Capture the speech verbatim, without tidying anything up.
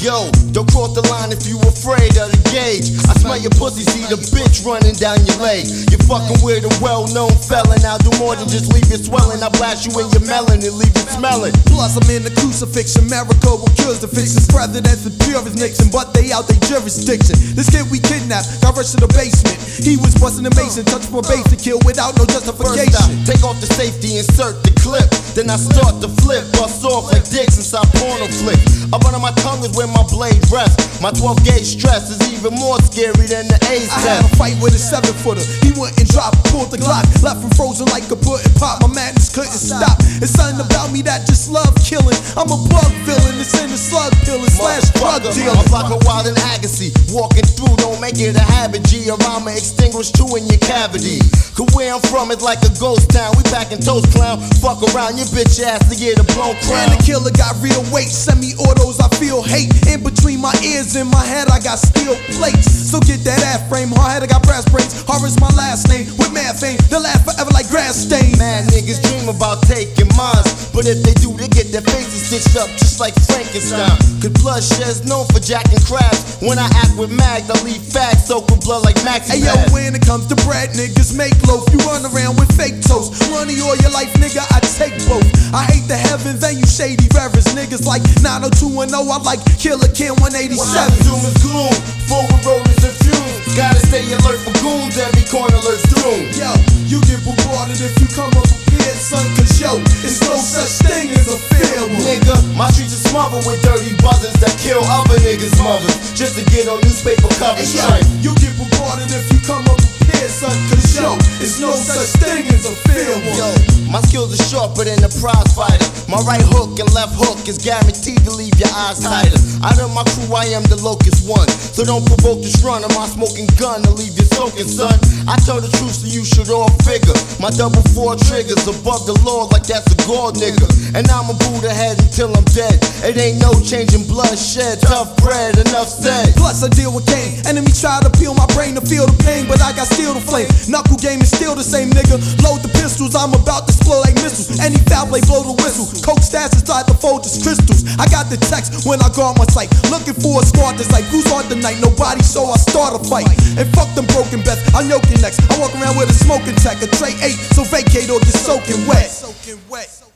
Yo, don't cross the line if you afraid of the gauge. I smell your pussy, see the bitch running down your leg. You're fucking with a well-known felon. I'll do more than just leave you swelling. I blast you in your melon and leave you smelling. Plus I'm in the crucifixion. America will cures the fiction. Presidents and purists Nixon, but they out their jurisdiction. This kid we kidnapped, got rushed to the basement. He was busting the mason, touched probation, kill without no justification. First I take off the safety, insert the clip. Then I start to flip, bust off like dicks inside porno flicks. Up under my tongue is where my blade rests. My twelve gauge stress is even more scary than the AIDS I test. had a fight with a seven footer. He wouldn't drop, pulled the Glock, left him frozen like a pudding pop. My madness couldn't stop. It's something about me that just love killing. I'm a bug villain, it's in the slug killing slash drug dealer. I'm like a wild and Agassi. Walking through, don't make it a habit, G, or I'ma extinguish two in your cavity. Cause where I'm from is like a ghost town. We back in toast clown. Fuck around your bitch ass to get a blown crown. And the killer got real weight. Semi-autos, I feel hate. In between my ears and my head, I got steel plates. So get that ass frame. Hard head, I got brass brains. Horror's my last name. With mad fame, they'll laugh forever like grass stains. Mad niggas dream about taking mines, but if they do, they get their faces stitched up just like Frankenstein. Cause bloodshed's known for jacking crabs. When I act with mag, I leave facts soaked with blood like Maxi. Hey yo, when it comes to bread, niggas make loaf. You run around with fake toast. Money or your life, nigga, I take both. I hate the heavens and you shady reverends. Niggas like nine oh two one oh, I like Killer Ken one eighty-seven. Doom is gloom, forward rollers and fumes. Gotta stay alert for goons, every corner lurks doom. Yo, you get rewarded if you come up prepared, son. Cause yo, it's no such thing as a fair one. Nigga, my streets are smothered with dirty buzzers that kill other niggas' mothers just to get on newspaper covers. Hey, yo, you get rewarded if you come up prepared, son. Cause yo, it's no such thing as a fair one. Yo, my skills are sharper than a prize fighter. My right hook and left hook is guaranteed to leave your eyes tighter. Out of my crew, I am the locust one. So don't provoke this run of my smoking gun to leave you soaking, son. I tell the truth so you should all figure. My double four triggers above the law like that's a god nigga. And I'ma boot ahead until I'm dead. It ain't no changing bloodshed. Tough bread, enough said. Plus I deal with Kane. Enemies try to peel my brain to feel the pain, but I got steel to flame. Knuckle game is still the same, nigga. Load the pistols, I'm about to explode like missiles. Any foul play, blow the whistle. Coke stash inside the fold is crystals. I got the text when I go on my site, looking for a squad that's like who's on tonight. Nobody, so I start a fight. And fuck them broken bets, I'm yoking next. I walk around with a smoking tech, a tray eight, so vacate or get soaking wet. Soaking wet.